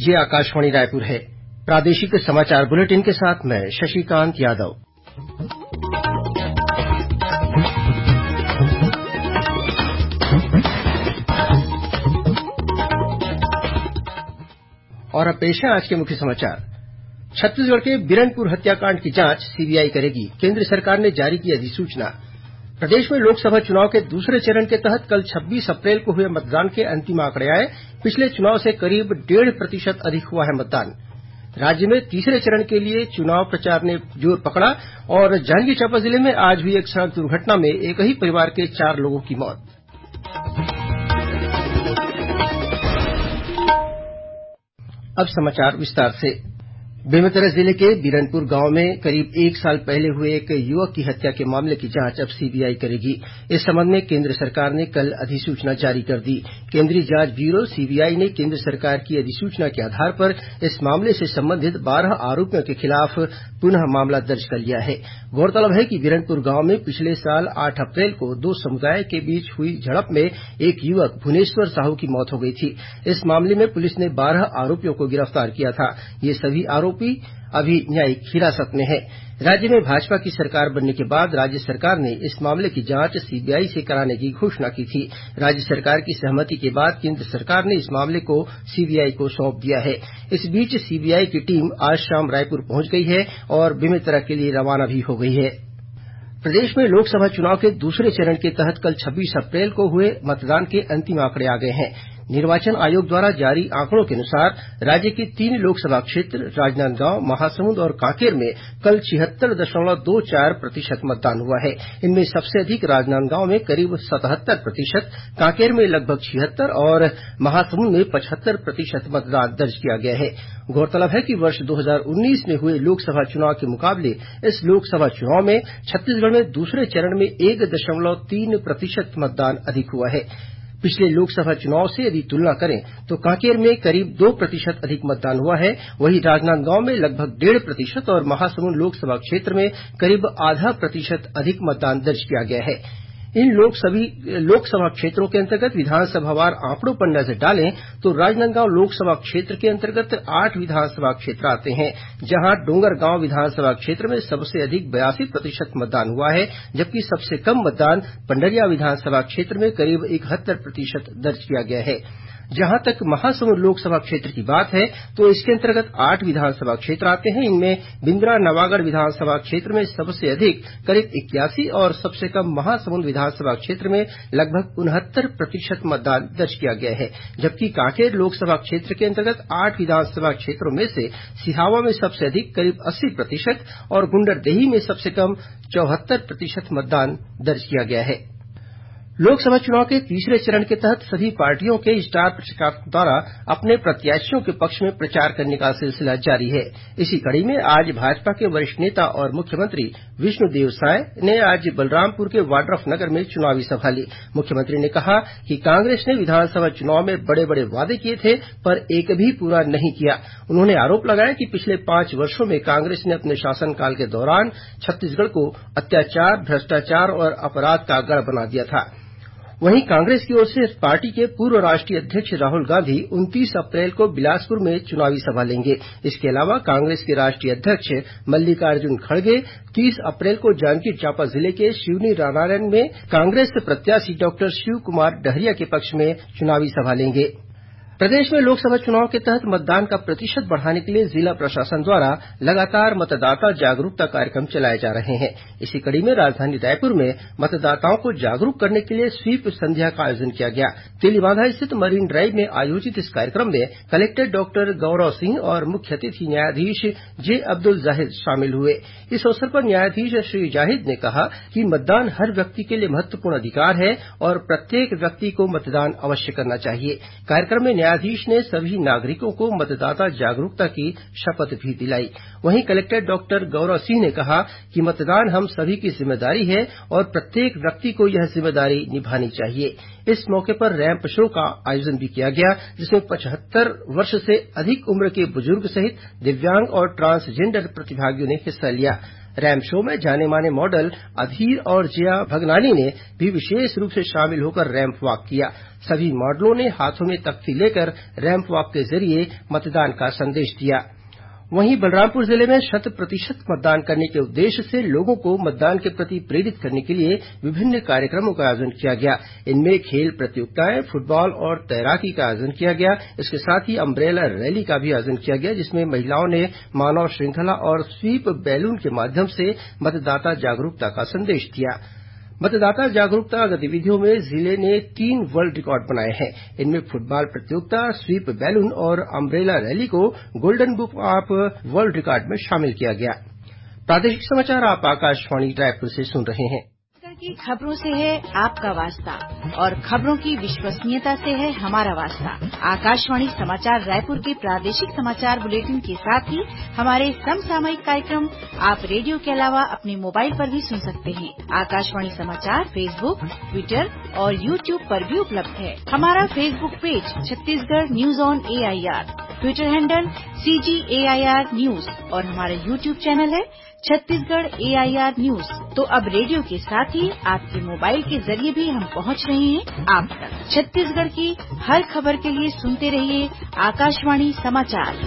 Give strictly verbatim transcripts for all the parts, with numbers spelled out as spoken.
ये आकाशवाणी रायपुर है। प्रादेशिक समाचार बुलेटिन के साथ मैं शशिकांत यादव। और अब पेश है आज के मुख्य समाचार। छत्तीसगढ़ के बिरनपुर हत्याकांड की जांच सीबीआई करेगी, केंद्र सरकार ने जारी की अधिसूचना। प्रदेश में लोकसभा चुनाव के दूसरे चरण के तहत कल छब्बीस अप्रैल को हुए मतदान के अंतिम आंकड़े आए। पिछले चुनाव से करीब डेढ़ प्रतिशत अधिक हुआ है मतदान। राज्य में तीसरे चरण के लिए चुनाव प्रचार ने जोर पकड़ा और जांजगीर चांपा जिले में आज हुई एक सड़क दुर्घटना में एक ही परिवार के चार लोगों की मौत। अब समाचार विस्तार से। बेमेतरा जिले के बिरनपुर गांव में करीब एक साल पहले हुए एक युवक की हत्या के मामले की जांच अब सीबीआई करेगी। इस संबंध में केंद्र सरकार ने कल अधिसूचना जारी कर दी। केंद्रीय जांच ब्यूरो सीबीआई ने केंद्र सरकार की अधिसूचना के आधार पर इस मामले से संबंधित बारह आरोपियों के खिलाफ पुनः मामला दर्ज कर लिया है। गौरतलब है कि बिरनपुर गांव में पिछले साल आठ अप्रैल को दो समुदाय के बीच हुई झड़प में एक युवक भुवनेश्वर साहू की मौत हो गई थी। इस मामले में पुलिस ने बारह आरोपियों को गिरफ्तार किया था। ये सभी आरोपी अभी न्यायिक हिरासत में है। राज्य में भाजपा की सरकार बनने के बाद राज्य सरकार ने इस मामले की जांच सीबीआई से कराने की घोषणा की थी। राज्य सरकार की सहमति के बाद केंद्र सरकार ने इस मामले को सीबीआई को सौंप दिया है। इस बीच सीबीआई की टीम आज शाम रायपुर पहुंच गई है और बेमेतरा के लिए रवाना भी हो गई है। प्रदेश में लोकसभा चुनाव के दूसरे चरण के तहत कल छब्बीस अप्रैल को हुए मतदान के अंतिम आंकड़े आ गए हैं। निर्वाचन आयोग द्वारा जारी आंकड़ों के अनुसार राज्य के तीन लोकसभा क्षेत्र राजनांदगांव, महासमुंद और कांकेर में कल छिहत्तर दशमलव दो चार प्रतिशत मतदान हुआ है। इनमें सबसे अधिक राजनांदगांव में करीब सतहत्तर प्रतिशत, कांकेर में लगभग छिहत्तर और महासमुंद में पचहत्तर प्रतिशत मतदान दर्ज किया गया है। गौरतलब है कि वर्ष दो हजार उन्नीस में हुए लोकसभा चुनाव के मुकाबले इस लोकसभा चुनाव में छत्तीसगढ़ में दूसरे चरण में एक दशमलव तीन प्रतिशत मतदान अधिक हुआ है। पिछले लोकसभा चुनाव से यदि तुलना करें तो कांकेर में करीब दो प्रतिशत अधिक मतदान हुआ है। वहीं राजनांदगांव में लगभग डेढ़ प्रतिशत और महासमुंद लोकसभा क्षेत्र में करीब आधा प्रतिशत अधिक मतदान दर्ज किया गया है। इन लोक सभी लोकसभा क्षेत्रों के अंतर्गत विधानसभावार आंकड़ों पर नजर डालें तो राजनांदगांव लोकसभा क्षेत्र के अंतर्गत आठ विधानसभा क्षेत्र आते हैं, जहां डोंगरगांव विधानसभा क्षेत्र में सबसे अधिक बयासी प्रतिशत मतदान हुआ है, जबकि सबसे कम मतदान पंडरिया विधानसभा क्षेत्र में करीब इकहत्तर प्रतिशत दर्ज किया गया है। जहां तक महासमुंद लोकसभा क्षेत्र की बात है तो इसके अंतर्गत आठ विधानसभा क्षेत्र आते हैं। इनमें बिंद्रा नवागढ़ विधानसभा क्षेत्र में सबसे अधिक करीब इक्यासी और सबसे कम महासमुंद विधानसभा क्षेत्र में लगभग उनहत्तर प्रतिशत मतदान दर्ज किया गया है। जबकि कांकेर लोकसभा क्षेत्र के अंतर्गत आठ विधानसभा क्षेत्रों में से सिहावा में सबसे अधिक करीब अस्सी प्रतिशत और गुंडरदेही में सबसे कम चौहत्तर प्रतिशत मतदान दर्ज किया गया है। लोकसभा चुनाव के तीसरे चरण के तहत सभी पार्टियों के स्टार प्रचारकों द्वारा अपने प्रत्याशियों के पक्ष में प्रचार करने का सिलसिला जारी है। इसी कड़ी में आज भाजपा के वरिष्ठ नेता और मुख्यमंत्री विष्णुदेव साय ने आज बलरामपुर के वाड्रफ नगर में चुनावी सभा ली। मुख्यमंत्री ने कहा कि कांग्रेस ने विधानसभा चुनाव में बड़े बड़े वादे किए थे पर एक भी पूरा नहीं किया। उन्होंने आरोप लगाया कि पिछले पांच वर्षों में कांग्रेस ने अपने शासनकाल के दौरान छत्तीसगढ़ को अत्याचार, भ्रष्टाचार और अपराध का गढ़ बना दिया था। वहीं कांग्रेस की ओर से पार्टी के पूर्व राष्ट्रीय अध्यक्ष राहुल गांधी उनतीस अप्रैल को बिलासपुर में चुनावी सभा लेंगे। इसके अलावा कांग्रेस के राष्ट्रीय अध्यक्ष मल्लिकार्जुन खड़गे तीस अप्रैल को जांजगीर चांपा जिले के शिवनी रानायण में कांग्रेस प्रत्याशी डॉक्टर शिव कुमार डहरिया के पक्ष में चुनावी सभा लेंगे। प्रदेश में लोकसभा चुनाव के तहत मतदान का प्रतिशत बढ़ाने के लिए जिला प्रशासन द्वारा लगातार मतदाता जागरूकता कार्यक्रम चलाए जा रहे हैं। इसी कड़ी में राजधानी रायपुर में मतदाताओं को जागरूक करने के लिए स्वीप संध्या का आयोजन किया गया। तेलीबांधा स्थित मरीन ड्राइव में आयोजित इस कार्यक्रम में कलेक्टर डॉक्टर गौरव सिंह और मुख्य अतिथि न्यायाधीश जे अब्दुल जाहिद शामिल हुए। इस अवसर पर न्यायाधीश श्री जाहिद ने कहा कि मतदान हर व्यक्ति के लिए महत्वपूर्ण अधिकार है और प्रत्येक व्यक्ति को मतदान अवश्य करना चाहिए। कार्यक्रम में न्यायाधीश ने सभी नागरिकों को मतदाता जागरूकता की शपथ भी दिलाई। वहीं कलेक्टर डॉक्टर गौरव सिंह ने कहा कि मतदान हम सभी की जिम्मेदारी है और प्रत्येक व्यक्ति को यह जिम्मेदारी निभानी चाहिए। इस मौके पर रैंप शो का आयोजन भी किया गया, जिसमें पचहत्तर वर्ष से अधिक उम्र के बुजुर्ग सहित दिव्यांग और ट्रांसजेंडर प्रतिभागियों ने हिस्सा लिया। रैंप शो में जाने माने मॉडल अधीर और जया भगनानी ने भी विशेष रूप से शामिल होकर रैंप वॉक किया। सभी मॉडलों ने हाथों में तख्ती लेकर रैंप वॉक के जरिए मतदान का संदेश दिया। वहीं बलरामपुर जिले में शत प्रतिशत मतदान करने के उद्देश्य से लोगों को मतदान के प्रति प्रेरित करने के लिए विभिन्न कार्यक्रमों का आयोजन किया गया। इनमें खेल प्रतियोगिताएं, फुटबॉल और तैराकी का आयोजन किया गया। इसके साथ ही अम्ब्रेला रैली का भी आयोजन किया गया, जिसमें महिलाओं ने मानव श्रृंखला और स्वीप बैलून के माध्यम से मतदाता जागरूकता का संदेश दिया। मतदाता जागरूकता गतिविधियों में जिले ने तीन वर्ल्ड रिकॉर्ड बनाए हैं। इनमें फुटबॉल प्रतियोगिता, स्वीप बैलून और अम्ब्रेला रैली को golden book of world record में शामिल किया गया। प्रादेशिक समाचार आप आकाशवाणी रायपुर से सुन रहे हैं। की खबरों से है आपका वास्ता और खबरों की विश्वसनीयता से है हमारा वास्ता। आकाशवाणी समाचार रायपुर के प्रादेशिक समाचार बुलेटिन के साथ ही हमारे समसामयिक कार्यक्रम आप रेडियो के अलावा अपने मोबाइल पर भी सुन सकते हैं। आकाशवाणी समाचार फेसबुक, ट्विटर और यूट्यूब पर भी उपलब्ध है। हमारा Facebook page Chhattisgarh news on A I R, Twitter handle C G A I R news और हमारा यूट्यूब चैनल है Chhattisgarh A I R news. तो अब रेडियो के साथ ही आपके मोबाइल के जरिए भी हम पहुंच रहे हैं आप तक। छत्तीसगढ़ की हर खबर के लिए सुनते रहिए आकाशवाणी समाचार।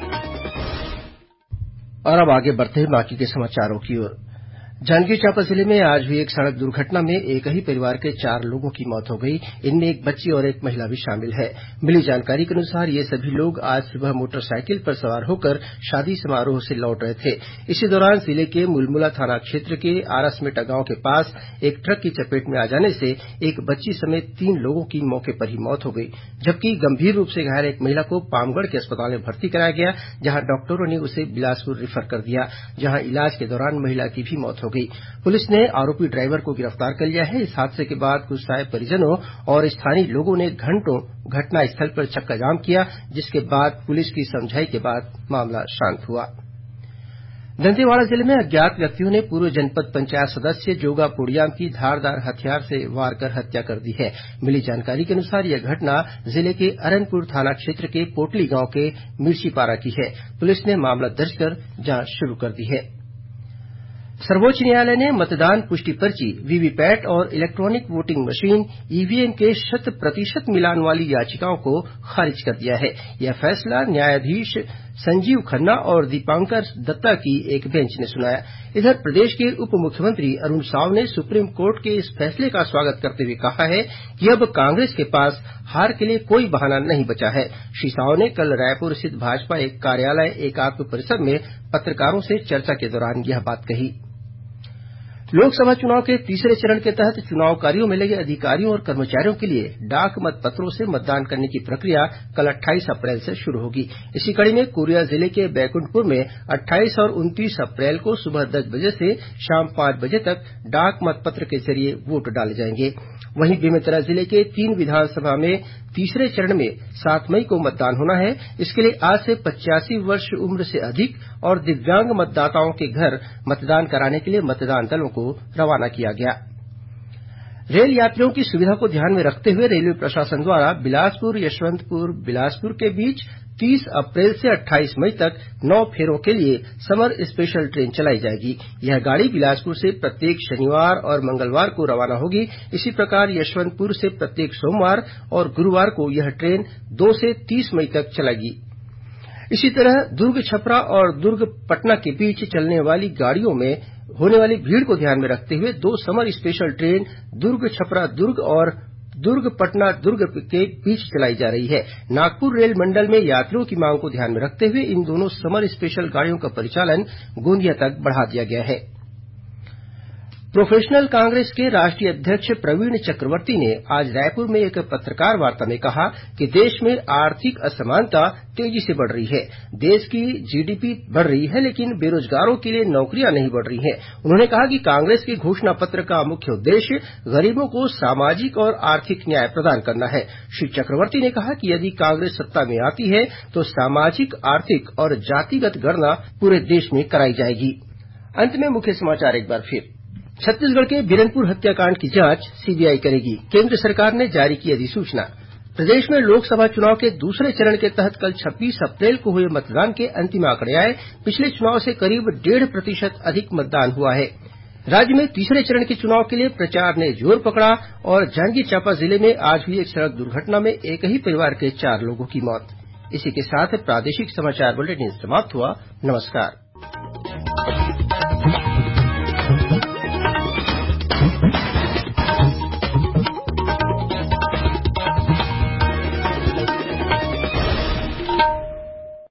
और अब आगे बढ़ते हैं बाकी के समाचारों की ओर। जांजगीर चांपा जिले में आज हुई एक सड़क दुर्घटना में एक ही परिवार के चार लोगों की मौत हो गई। इनमें एक बच्ची और एक महिला भी शामिल है। मिली जानकारी के अनुसार ये सभी लोग आज सुबह मोटरसाइकिल पर सवार होकर शादी समारोह से लौट रहे थे। इसी दौरान जिले के मुलमुला थाना क्षेत्र के आरसमेटा गांव के पास एक ट्रक की चपेट में आ जाने से एक बच्ची समेत तीन लोगों की मौके पर ही मौत हो गई, जबकि गंभीर रूप से घायल एक महिला को पामगढ़ के अस्पताल में भर्ती कराया गया, जहां डॉक्टरों ने उसे बिलासपुर रेफर कर दिया, जहां इलाज के दौरान महिला की भी मौत हो गई। पुलिस ने आरोपी ड्राइवर को गिरफ्तार कर लिया है। इस हादसे के बाद गुस्साए परिजनों और स्थानीय लोगों ने घंटों घटनास्थल पर चक्काजाम किया, जिसके बाद पुलिस की समझाई के बाद मामला शांत हुआ। दंतेवाड़ा जिले में अज्ञात व्यक्तियों ने पूर्व जनपद पंचायत सदस्य जोगा पोड़ियाम की धारदार हथियार से वार कर हत्या कर दी है। मिली जानकारी के अनुसार यह घटना जिले के अरनपुर थाना क्षेत्र के पोटली गांव के मिर्चीपारा की है। पुलिस ने मामला दर्ज कर जांच शुरू कर दी है। सर्वोच्च न्यायालय ने मतदान पुष्टि पर्ची, वीवीपैट और इलेक्ट्रॉनिक वोटिंग मशीन ईवीएम के शत प्रतिशत मिलान वाली याचिकाओं को खारिज कर दिया है। यह फैसला न्यायाधीश संजीव खन्ना और दीपांकर दत्ता की एक बेंच ने सुनाया। इधर प्रदेश के उप मुख्यमंत्री अरुण साव ने सुप्रीम कोर्ट के इस फैसले का स्वागत करते हुए कहा है कि अब कांग्रेस के पास हार के लिए कोई बहाना नहीं बचा है। श्री साव ने कल रायपुर स्थित भाजपा एक कार्यालय एकात्म परिसर में पत्रकारों से चर्चा के दौरान यह बात कही। लोकसभा चुनाव के तीसरे चरण के तहत चुनाव कार्यों में लगे अधिकारियों और कर्मचारियों के लिए डाक मतपत्रों से मतदान करने की प्रक्रिया कल अट्ठाईस अप्रैल से शुरू होगी। इसी कड़ी में कोरिया जिले के बैकुंठपुर में अट्ठाईस और उनतीस अप्रैल को सुबह दस बजे से शाम पांच बजे तक डाक मतपत्र के जरिए वोट डाले जाएंगे। वहीं बेमेतरा जिले के तीन विधानसभा में तीसरे चरण में सात मई को मतदान होना है। इसके लिए आज से पचासी वर्ष उम्र से अधिक और दिव्यांग मतदाताओं के घर मतदान कराने के लिए मतदान दलों को रवाना किया गया। रेल यात्रियों की सुविधा को ध्यान में रखते हुए रेलवे प्रशासन द्वारा बिलासपुर यशवंतपुर बिलासपुर के बीच तीस अप्रैल से अट्ठाईस मई तक नौ फेरों के लिए समर स्पेशल ट्रेन चलाई जाएगी। यह गाड़ी बिलासपुर से प्रत्येक शनिवार और मंगलवार को रवाना होगी। इसी प्रकार यशवंतपुर से प्रत्येक सोमवार और गुरुवार को यह ट्रेन दो से तीस मई तक चलेगी। इसी तरह दुर्ग छपरा और दुर्ग पटना के बीच चलने वाली गाड़ियों में होने वाली भीड़ को ध्यान में रखते हुए दो summer special train Durg Chhapra Durg और दुर्ग पटना दुर्ग के बीच चलाई जा रही है। नागपुर रेल मंडल में यात्रियों की मांग को ध्यान में रखते हुए इन दोनों समर स्पेशल गाड़ियों का परिचालन गोंदिया तक बढ़ा दिया गया है। प्रोफेशनल कांग्रेस के राष्ट्रीय अध्यक्ष प्रवीण चक्रवर्ती ने आज रायपुर में एक पत्रकार वार्ता में कहा कि देश में आर्थिक असमानता तेजी से बढ़ रही है। देश की जीडीपी बढ़ रही है, लेकिन बेरोजगारों के लिए नौकरियां नहीं बढ़ रही हैं। उन्होंने कहा कि कांग्रेस के घोषणा पत्र का मुख्य उद्देश्य गरीबों को सामाजिक और आर्थिक न्याय प्रदान करना है। श्री चक्रवर्ती ने कहा कि यदि कांग्रेस सत्ता में आती है तो सामाजिक, आर्थिक और जातिगत गणना पूरे देश में कराई जाएगी। अंत में मुख्य समाचार एक बार फिर। छत्तीसगढ़ के बीरनपुर हत्याकांड की जांच सीबीआई करेगी। केंद्र सरकार ने जारी की अधिसूचना। प्रदेश में लोकसभा चुनाव के दूसरे चरण के तहत कल छब्बीस अप्रैल को हुए मतदान के अंतिम आंकड़े आए। पिछले चुनाव से करीब डेढ़ प्रतिशत अधिक मतदान हुआ है। राज्य में तीसरे चरण के चुनाव के लिए प्रचार ने जोर पकड़ा और जांजगीर चांपा जिले में आज हुई एक सड़क दुर्घटना में एक ही परिवार के चार लोगों की मौत। इसी के साथ प्रादेशिक समाचार बुलेटिन समाप्त हुआ। नमस्कार।